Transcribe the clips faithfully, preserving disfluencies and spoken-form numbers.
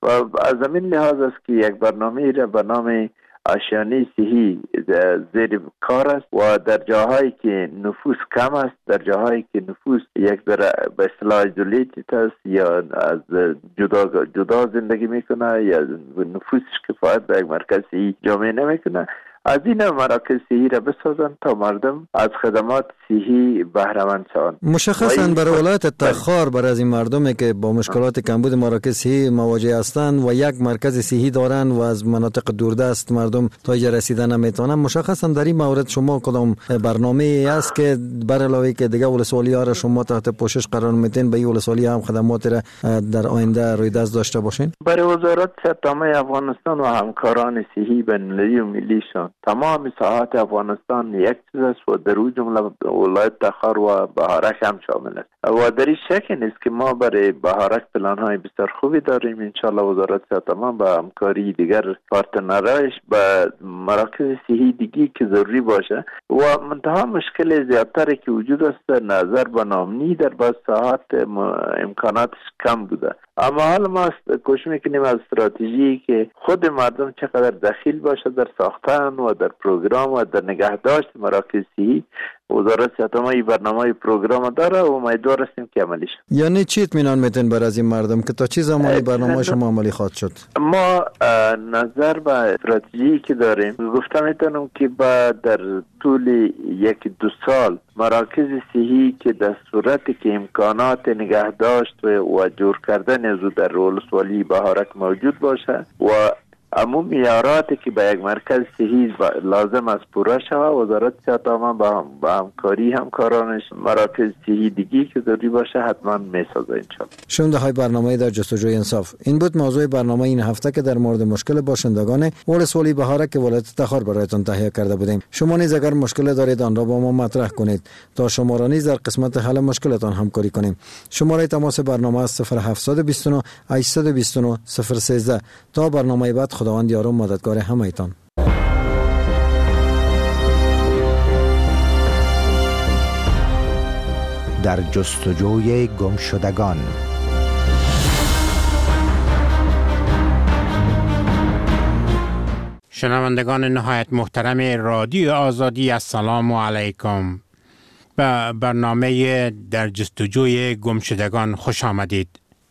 و از همین لحاظ است که یک برنامه را به نام آشیانه صحی زیر کار است و در جاهایی که نفوس کم است، در جاهایی که نفوس یک در به اصطلاح ایزولیتد است یا از جدا جدا زندگی میکنه یا نفوسش کفایت به یک مرکز صحی جامعه نمیکنه، از این مراکز صحی را بسازند تا مردم از خدمات صحی بهره مند شوند. مشخصا برای ولایت تخار برای از این مردمی که با مشکلات کمبود مراکز صحی مواجه هستند و یک مرکز صحی دارند و از مناطق دوردست مردم تا اینجا رسیدن نمیتونن، مشخصا در این مورد شما کدام برنامه است که بر علاوه که دیگه ولسوالی ها را شما تحت پوشش قرار میدین، به این ولسوالی هم خدمات را در آینده روی دست داشته باشین؟ برای وزارت صحت عامه افغانستان و همکاران صحی بین‌المللی و ملیشان تمام ساحات افغانستان یک چیز است و در او جمله ولایت تخار و بهارک هم شامل است و در این شک نیست که ما برای بهارک پلان های بسیار خوبی داریم. انشالله وزارت صحت عامه با همکاری دیگر پارتنرایش به مراکز صحی دیگی که ضروری باشه و منتها مشکل زیادتری که وجود است نظر به نامنی در بعض ساحات امکاناتش کم بوده، اما حال ما کوشش میکنیم از استراتژی که خود مردم چقدر دخیل باشه در ساختن و در پروگرام و در نگهداشت مراکز صحی. وزارت صحت عامه برنامه پروگرام داره و امیدوار هستیم که عملی شه. یعنی چی اطمینان میتین بر از این مردم که تا چه زمانی برنامه شما عملی خواهد شد؟ ما نظر به استراتژی که داریم گفتم میتونم که بعد در طول یک دو سال مراکز صحی که در صورتی که امکانات نگهداشت و جور کردن از در ولسوالی بهارک موجود باشه و عموم معیاراتی که به یک مرکز صحی لازم است پوره شود، وزارت صحت عامه با همکاری همکارانش مراکز صحی دیگی که ضروری باشه حتما میسازه انشاءالله. شنونده های برنامه در جستجوی انصاف، این بود موضوع برنامه این هفته که در مورد مشکل باشندگان ولسوالی بهارک که ولایت تخار برایتان تهیه کرده بودیم. شما نیز اگر مشکل دارید آن را با ما مطرح کنید تا شما را نیز در قسمت حل مشکلتان همکاری کنیم. شماره تماس برنامه است صفر هفت دو نه هشت دو نه صفر یک سه. تا برنامه بعد خداوند یار و مددگار همه‌تان. در جستجوی گمشدگان. شنوندگان نهایت محترم رادیو آزادی، السلام علیکم. به برنامه در جستجوی گمشدگان خوش آمدید.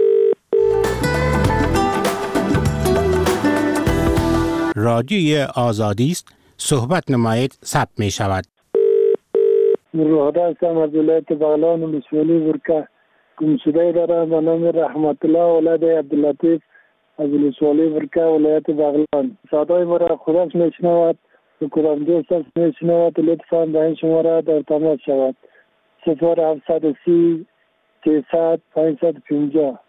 رادیوی آزادی است، صحبت نمایید، ثبت می شود. روحاده هستم از ولایت بغلان ولسوالی ورکه. گمشده دارم به نام رحمت الله ولد عبداللطیف از ولسوالی ورکه ولایت بغلان. صدای ما را خودش می شنود و کدام دوست است می شنود لطفاً به این شماره در تماس شود. صفر هفت سی سیصد پانصد و پنجاه.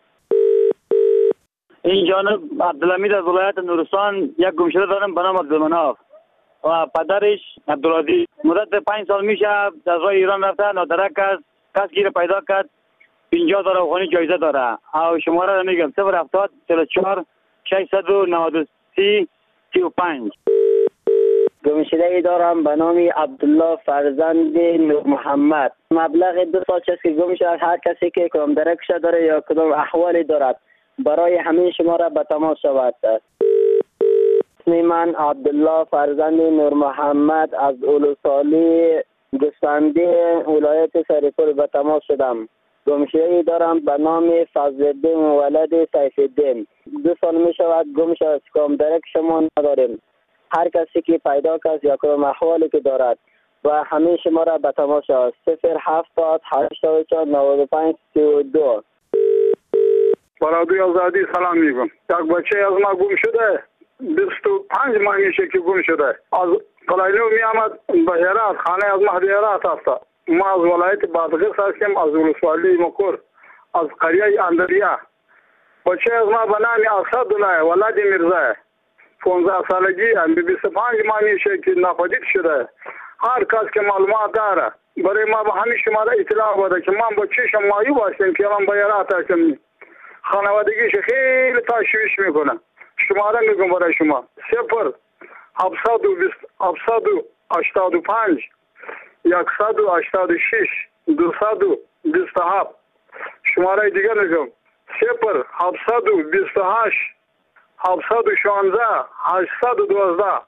این جانب عبدالحمید از ولایت نورستان یک گمشده دارم به نام عبدالمناف و پدرش عبدالعزیز. مدت پنج سال میشه از راه ایران رفته، نادرک است، کس گیر پیدا کرد، پنجاه هزار افغانی جایزه داره. او شماره را میگم صفر هفتاد چهل و چهار ششصد و نود و سه سی و پنج. گمشده ای دارم به نام عبدالله فرزند نور محمد. مبلغ دو سال چیز که گم شد. هر کسی که کدام درکش داره یا کدام احوالی دارد برای همین شماره به تماس شود. اسم من عبدالله فرزند نور محمد از اولوسالی گستنده ولایت سریپور به تماس شدم. گمشده ای دارم به نام فضل‌الدین ولد سیف‌الدین. دو سال می شود گم شد. کدام درک شما نداریم. هر کسی که پیدا کرد یا کدام احوالی که دارد و همین شماره به تماس شود. صفر هفتاد هشتاد و چهار نود و پنج سی و دو. برادوی آزادی سلام میگم. یک بچه از ما گم شده، بیست و پنج ماه میشه که گم شده. از قلعه‌نو می آمد به هرات، خانه از مهدی هرات هست. ما از ولایت بادغیس هستیم، از ولسوالی مکور، از قریه اندریا. بچه از ما به نام اسدالله ولد میرزا، پانزده سالگی، بیست و پنج ماه میشه که ناپدید شده. هر کس که معلومات داره برای ما به همین شماره اطلاع بده که ما با چشم مایوب هستیم که من به هرات هستیم. خانوادگیش خیلی تشویش میکنه. شماره میگم برای شما صفر هفتصد و بیست هفتصد و هشتاد و پنج یکصد و هشتاد و شش دویست و بیست و هفت. شماره دیگر میگم صفر هفتصد و بیست و هشت هفتصد و شانزده هشتصد و دوازده.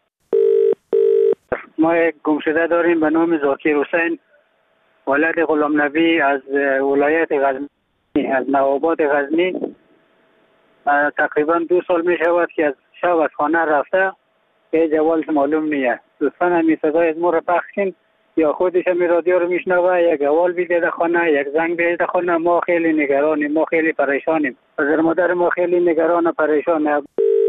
ما یک گمشده داریم به نام ذاکر حسین، ولد غلام نبی از ولایت غزنی، از نواباد غزنی. تقریبا دو سال می شود که از شب از خانه رفته، که جوالش معلوم نیست. دوستان همی صدای از ما را پخش کن، یا خودش همی رادیو رو میشنوه، یک جوال بیده خانه، یک زنگ بیده خانه. ما خیلی نگرانیم، ما خیلی پریشانیم. پدر مادر ما خیلی نگران و پریشانه.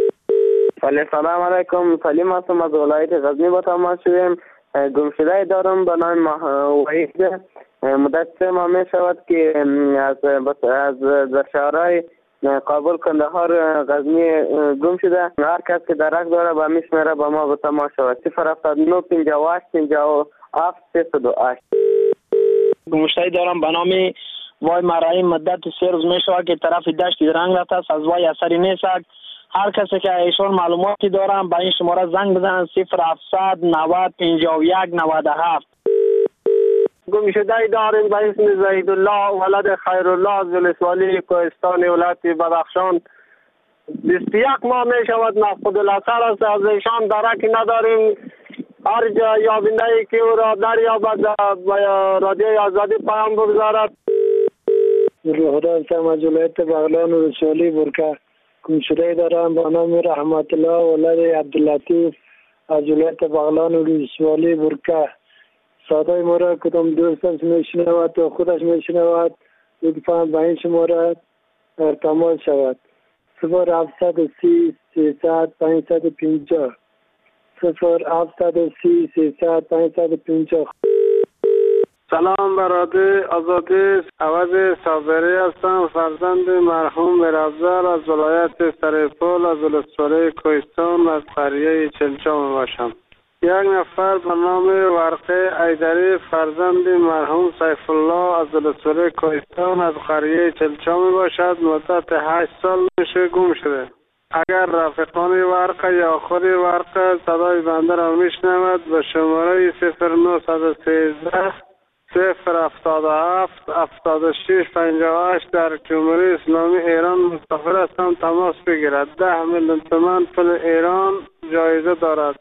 سلام علیکم، سلیم هستم از ولایت غزنی با تماس شدیم. گمشده دارم به نام وحید. مدت سه ماه می شود که از از در شهرهای کابل، کندهار، غزنی گم شده. هر کس که درک داره با میشمره با ما به تماس شود. صفر هفتاد و نه پنجاه و هشت پنجاه و هفت سیصد و هشت. گمشده دارم به نام وای مرایی. مدت سه روز می شود که طرف دشت درنگ رفته است، از وای اثری نیست. هر کسی که ایشون معلوماتی دارم با این شماره زنگ بزنن. صفر هفتصد نود پنجاه و یک نود و هفت. گمشده داریم به اسم زیدالله ولد خیرالله از ولسوالی کوهستان ولایت بدخشان. بیست و یک ماه می شود نفقد الاثر است. از ایشان درکی نداریم. هر جا یابنده ای که او را دریابد رادیوی آزادی پیام بگذارد. روح هستم از ولایت بغلان ولسوالی برکه. گمشده دارم به نام رحمت الله ولد عبداللطیف از ولایت بغلان ولسوالی برکه. صدای ما را کدام دوستش میشنود و خودش میشنود لطفاً به این شماره ارتماس شود. صفر هفتصد و سی سیصد پانصد و پنجاه صفر هفتصد و سی سیصد پانصد و پنجاه. سلام برادر آزادی، عوض صابری هستم، فرزند مرحوم میرافزار از ولایت سرپل از ولسوالی کوهستان از قریه چلچام باشم. یک نفر به نام ورقه ایدری فرزند مرحوم سیف الله از ولسوالی کوهستان از قریه چلچام باشد. مدت هشت سال میشه گم شده. اگر رفیقان ورقه یا خود ورقه صدای بنده را میشنود به شماره صفر نهصد و سیزده صفر هفتاد و هفت هفتاد و شش پنجاه و هشت در جمهوری اسلامی ایران مسافر هستم تماس بگیرد. ده میلیون تومان پول ایران جایزه دارد.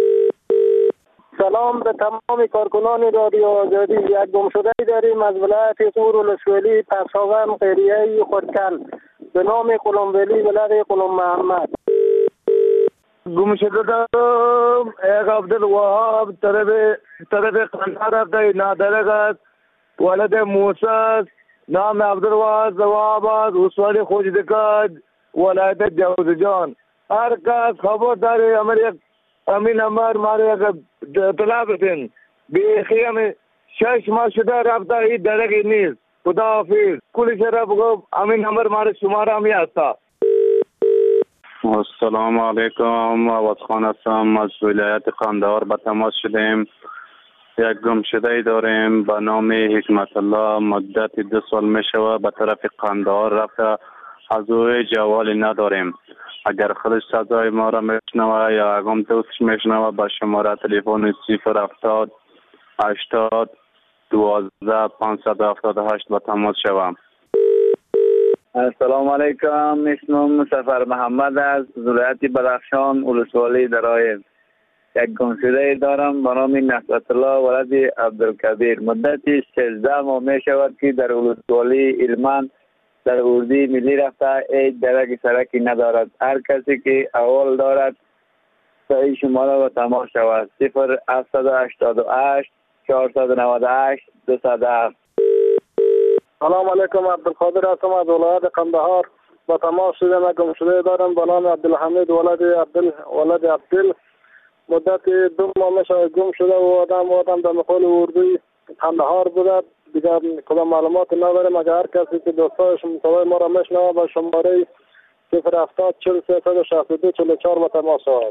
سلام به تمام کارکنان رادیو آزادی. یک گمشده داریم از ولایت سور ولسوالی پساون قریه خودکل به نام قلمبلی ولد قلم محمد. گمشده دارم یک عبدالوهاب طرف طرف قندهار رفته نادرگت ولد موسی نام عبدالوهاب زواباد ولسوالی خوجدکت ولایت جوزجان. هر کس خبر داره امر یک امین نمبر ماره یک اطلاع بتین. بیخی همه شش ماه شده رفته این درگی نیست. خدا حافظ. کلی شده بگو امین نمبر ماره شماره همی هستا. السلام علیکم. عوض خان هستم از ولایت قندهار به تماس شدیم. یک گمشده داریم به نام حکمت الله. مدت دو سال می شود به طرف قندهار رفته. از او جوالی نداریم. اگر خودش صدای ما را میشنوه یا اگم دوستش میشنوه به شماره تلفن صفر هفتاد هشتاد دوازده پانصد و هفتاد و هشت به تماس شوم. السلام علیکم. اسمم سفر محمد از ولایت بدخشان ولسوالی درایب. یک گمشده دارم به نام نصرت الله ولد عبدالکبیر. مدتی سیزده ماه می شود که در ولسوالی علمان در اردی ملی رفته. ایج درک سرکی ندارد. هر کسی که اول دارد سعی شماره و تماس شود. صفر هفتصد و هشتاد و هشت چهارصد و نود و هشت دویست و هفت. سلام علیکم. عبدالقادر هستم از ولایت قندهار با تماس شدم. گمشده دارم به نام عبدالحمید ولد عبدل ولد عبدل. مدت دو ماه میشه گم شده و آدم آدم در مقال اردوی قندهار بوده. دیگر کدام معلومات نداریم. اگر هر کسی که دوستایش صدای ما را میشنوه با شماره صفر هفتاد چهل سیصد و شصت و دو چهل و چهار با تماس شود.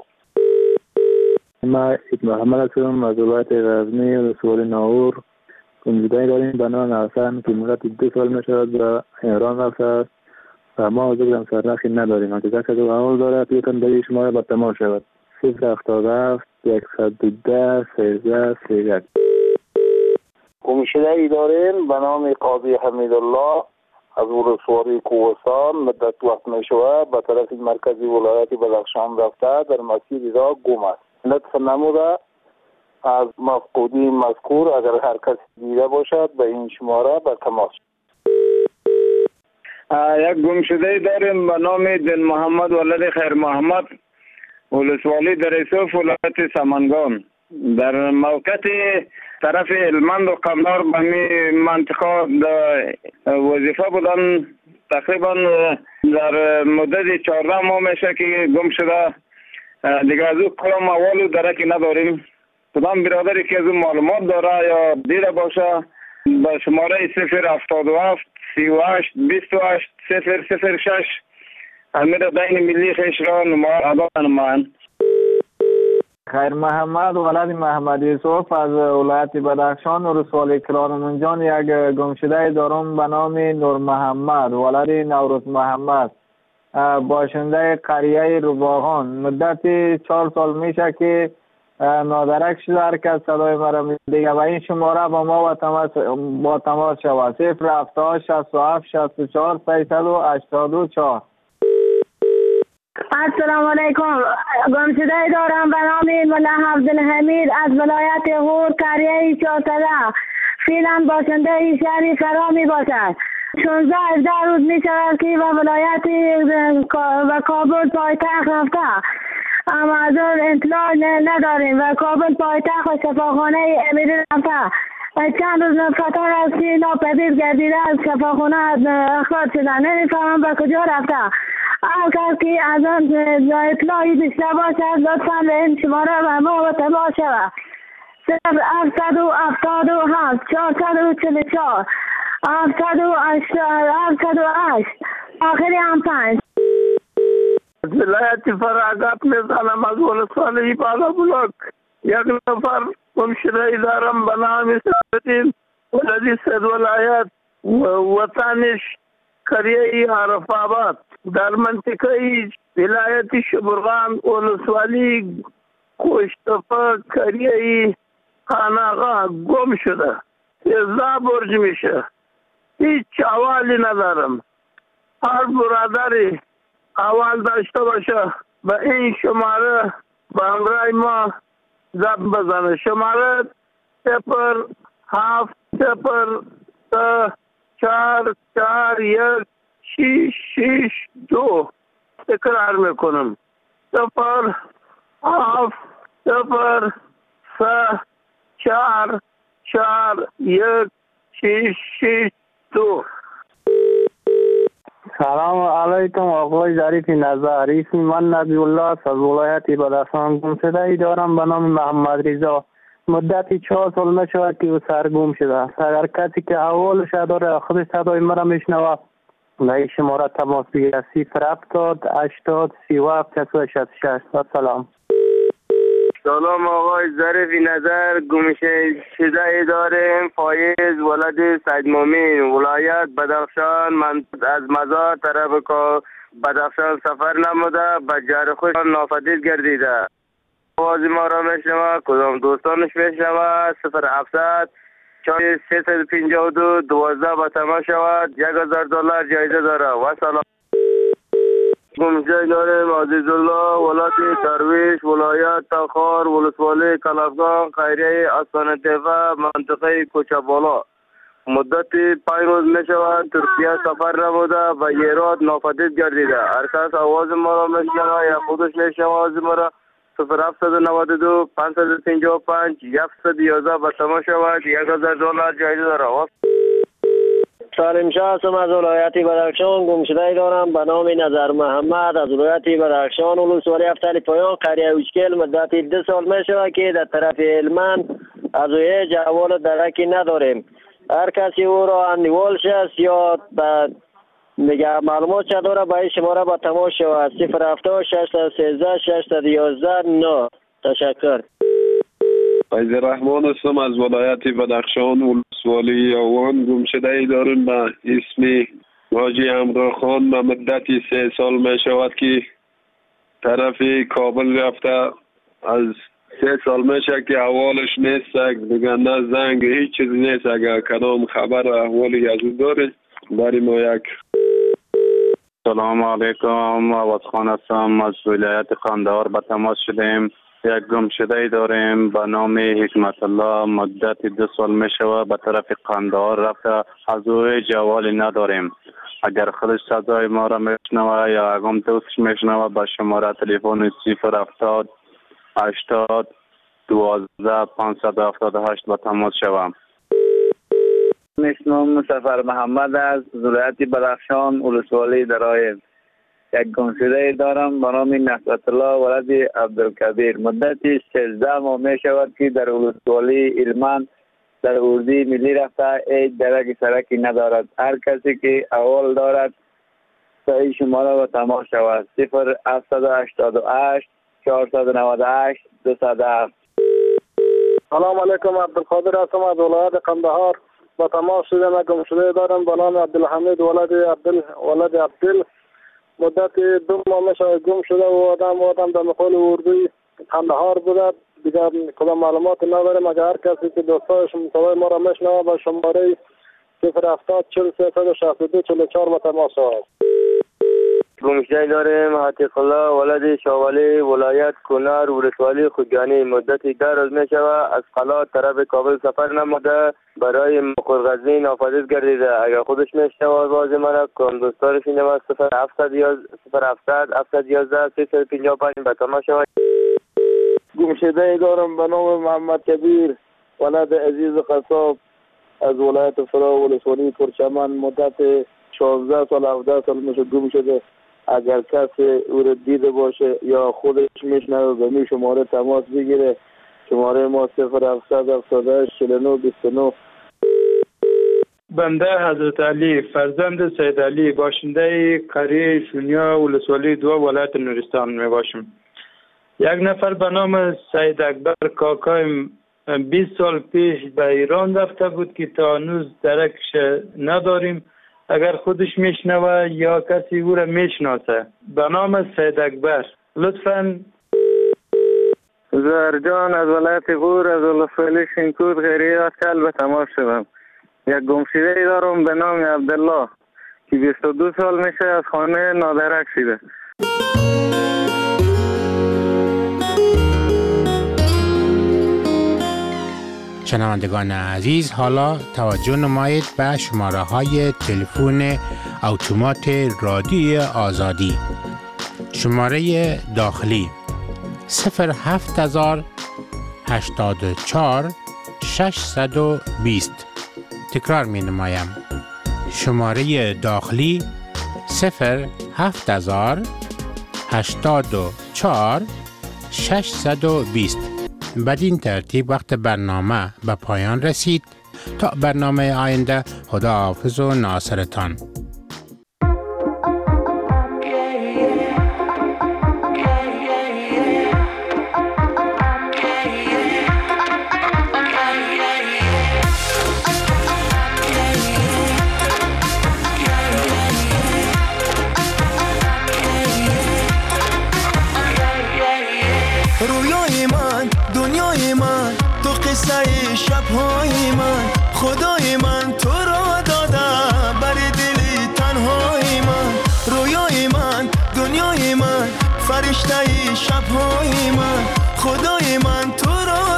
ما محمد هستم از ولایت غزنی ولسوالی ناور. گمشده داریم به نام حسن که مدت دو سال میشود به ایران رفته است و ما از بگم سرنخی نداریم. اگر کسی اول دارد یکن به شماره با تماس شود. صفر هفتاد و هفت صد و ده سیزده سی یک. گمشده ای داریم به نام قاضی حمیدالله از ولسوالی کوهستان مدت وقت می شود به طرف مرکزی ولایت بدخشان رفته در مسیر را گم است. لطف نموده از مفقودی مذکور اگر هر کس دیده باشد به این شماره به تماس. یک گمشده داریم به نام دل محمد ولد خیر محمد، ولسوالی در ایسوف ولایت سمنگان. در موقع طرف هلمند و قندهار به می منطقه وظیفه بودن. تقریبا در مدت چهارده ماه میشه که گم شده. دیگه از او کلام اول و درکی نداریم. کدام برادری که از اون معلومات داره یا دیده باشه به شماره صفر هفتاد و هفت سی و هشت بیست و هشت صفر صفر شش امیر دین ملی خیش را نماید نمایند. خیر محمد ولد محمد یوسف از ولایت بدخشان و ولسوالی کرانمونجان یک گمشده دارم به نام نور محمد ولد نوروز محمد، باشنده قریه روباغان. مدت چهار سال میشه که نادرک شده. هر کس صدای مرا میده و این شماره با ما با تماس با تماس شود. صفر هفتاد شصت و هفت شصت و چهار سیصد و هشتاد و چهار. السلام علیکم. گمشده دارم به نام ملا عبدالحمید از ولایت غور قریه چهارصده. فعلا باشنده شهر فرا می باشد. شانزده هجده روز می شود که به ولایت و کابل پایتخت رفته، اما از اون اطلاع نداریم و کابل پایتخت و شفاخانه امیری رفته. چند روز فتر از که ناپدید گردیده از شفاخانه اخراج شده. نمیفهمم به کجا رفته. هر کس که از آن اطلاعی داشته باشد لطفا به این شماره به ما و تماس شود. صفر هفتصد و هفتاد و هفت چهارصد و چهل و چهار هفتصد و هشت آخری هم پنج. ولایت فراغت میزنم از ولسوالی بالا بلوک. یک نفر گمشده دارم به نام سعدالدین ولدی سید ولایت، وطنش قریه عرف آباد در منطقه ولایت شبرغان ولسوالی کوشتفه قریه خاناغا گم شده. سیزده برج میشه. هیچ احوالی ندارم. هر برادری احوال داشته باشه به این شماره به همراه ما زب بزنه. شماره صفر هفت صفر سه چهار چهار یک شیش شیش دو. تکرار میکنم. صفر هفت صفر سه چهار چهار یک شیش شیش دو. سلام علیکم آقای ظریف نظر. اسم من نبی الله از ولایت بدخشان. گمشده ای دارم به نام محمد رضا. مدتی چهار سال میشود که او سرگم شده است. اگر کسی که احوالش داره خودش صدای مرا میشنوه و این شماره تماس بگیره. صفر هفتاد هشتاد سی و هفت شصت و شش. سلام. سلام آقای ظریف نظر. گمشده ای داریم فایز ولد سید مومین ولایت بدخشان. من از مزار طرف که بدخشان سفر نموده به جار خوش ناپدید گردیده. آواز ما را میشنوه کدام دوستانش میشنوه. صفر هفتصد چهار سیصد و پنجاه و دو دوازده به تماس شود. یک هزار دلار جایزه داره. و سلام. گمشده داریم عزیز الله ولایت درویش ولایت تخار ولسوالی کلافگان قریه آستانه تیفه منطقه کوچه بالا. مدت پنج روز می شود ترکیه سفر نموده و ایراد ناپدید گردیده. هر کس آواز ما را میشنوه یا خودش میشنوه آواز ما را صفر هفتصد و نود و دو پانصد و پنجاه و پنج یکصد و یازده به تماس شود. یک هزار دلار جایزه داره. سالم شاه هستم از ولایت بدخشان. گمشده دارم به نام نظر محمد از ولایت بدخشان ولسوالی افتر پایان قریه اوچکل. مدت دو سال می شود که در طرف هلمند از او هیچ احوال درکی نداریم. هر کسی او را اندیوالش است یا دیگه معلومات چه داره به این شماره با تماس شود. صفر هفتاد ششصد و سیزده ششصد و یازده نه. تشکر. فیض رحمان هستم از ولایت بدخشان ولسوالی آوان. گمشده ای داریم به اسم حاجی امرا خان. به مدت سه سال می شود که طرف کابل رفته. از سه سال میشه که احوالش نیست. دیگه نه زنگ هیچ چیز نیست. اگر کدام خبر احوالی از او داره برای ما یک. سلام علیکم، آواز خان هستم از ولایت قندهار به تماس شدیم. یک گم شده ای داریم به نام حکمت الله، مدت دو سال می شود به طرف قندهار رفته، از او جوالی نداریم. اگر خودش صدای ما را میشنوه یا اگم دوستش میشنوه به شماره تلفن صفر هفتاد هشتاد دوازده پانصد و هفتاد و هشت به تماس شوم. اسمم سفر محمد از ولایت بدخشان ولسوالی درایب. یک گمشده دارم به نام نصرت الله ولد عبدالکبیر. مدتی سیزده ماه می شود که در ولسوالی علمان در اردی ملی رفته، هیچ درک سرکی ندارد. هر کسی که اول دارد صحیح شماره و تماس شود. صفر هفتصد و هشتاد و هشت چهارصد و نود و هشت دویست و هفت. سلام علیکم، عبدالقادر هستم از ولایت قندهار. با تماس شدم. گم شده دارم به نام عبدالحمید ولد عبدل ولد عبدل. مدت دو ماه میشه گم شده و آدم آدم در مقال اردوی قندهار بوده. دیگر کدام معلومات نداریم. اگر هر کسی که دوستایش صدای ما را میشنوه با شماره صفر هفتاد چهل سیصد و شصت و دو چهل و چهار با تماس شود. گمشده داریم عتیق الله ولد شاولی ولایت کنر ولسوالی خوجانی. مدتی ده روز می شود از قلات طرف کابل سفر نموده، برای مقرغزین آفادیت گردیده. اگر خودش می شود آواز من کم دوستارش اینه و صفر هفتصد هفتصد هفتصد یازده سیصد و پنجاه و پنج به تماس شود. گمشده دارم به نام محمد کبیر ولد عزیز قصاب از ولایت فرا ولسوالی پرچمن. مدت شانزده سال هفده سال میشه گم شده. اگر کسی او را دیده باشه یا خودش میشنوه به می شماره تماس بگیره. شماره ما صفر هفتصد هفتاد و هشت چهل و نه بیست و نه. بنده حضرت علی فرزند سید علی باشنده قریه شونیا ولسوالی دو ولایت نورستان می باشم. یک نفر به نام سید اکبر کاکایم بیست سال پیش به ایران رفته بود که تا هنوز درکش نداریم. اگر خودش میشنوه یا کسی او را میشناسه به نام سید اکبر لطفاً. زهرجان از ولایت غور از ولسوالی شینکود غیریه از کل به تماس شدم. یک گمشده دارم به نام عبدالله که بیست و دو سال میشه از خانه نادرک شده. شنوندگان عزیز، حالا توجه نمایید به شماره های تلفن اتومات رادیوی آزادی. شماره داخلی صفر هفت هزار هشتاد و چهار ششصد و بیست. تکرار می نمایم. شماره داخلی صفر هفت هزار هشتاد و چهار ششصد و بیست. بدین ترتیب وقت برنامه به پایان رسید. تا برنامه آینده، خدا حافظ و ناصرتان. شب‌های من خدای من تو را دادم برای دلی تنهای من. رویای من دنیای من فرشته شب‌های من خدای من تو را